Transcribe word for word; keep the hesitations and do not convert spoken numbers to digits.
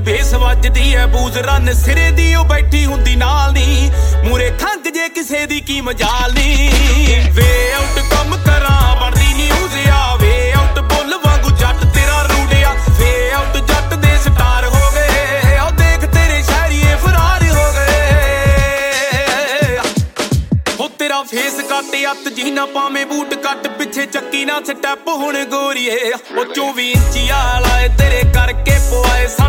base ਵੱਜਦੀ ਐ ਬੂਜ਼ run ਸਿਰੇ ਦੀ ਉਹ ਬੈਠੀ ਹੁੰਦੀ ਨਾਲ ਨੀ ਮੂਰੇ ਖੰਗ ਜੇ ਕਿਸੇ ਦੀ ਕੀ ਮਜਾਲ ਨੀ ਵੇ ਆਊਟ ਕੰਮ ਕਰਾਂ ਬਣਦੀ ਨਿਊਜ਼ ਆ ਵੇ ਆਊਟ ਬੁੱਲ ਵਾਂਗੂ ਜੱਟ ਤੇਰਾ ਰੂੜਿਆ ਵੇ ਆਊਟ ਜੱਟ ਦੇ ਸਟਾਰ ਹੋ ਗਏ ਉਹ ਦੇਖ ਤੇਰੇ ਸ਼ਹਿਰੀਏ ਫਰਾਰ ਹੋ ਗਏ ਹੋ ਤੇਰਾ ਫੇਸ ਕੱਟ ਅੱਤ ਜੀ ਨਾ ਪਾਵੇਂ ਬੂਟ ਕੱਟ ਪਿੱਛੇ ਚੱਕੀ ਨਾ ਸਟੈਪ ਹੁਣ ਗੋਰੀਏ ਉਹ ਚੌਵੀ ਇੰਚੀ ਵਾਲਾ ਏ ਤੇਰੇ ਕਰਕੇ ਪਵਾਏ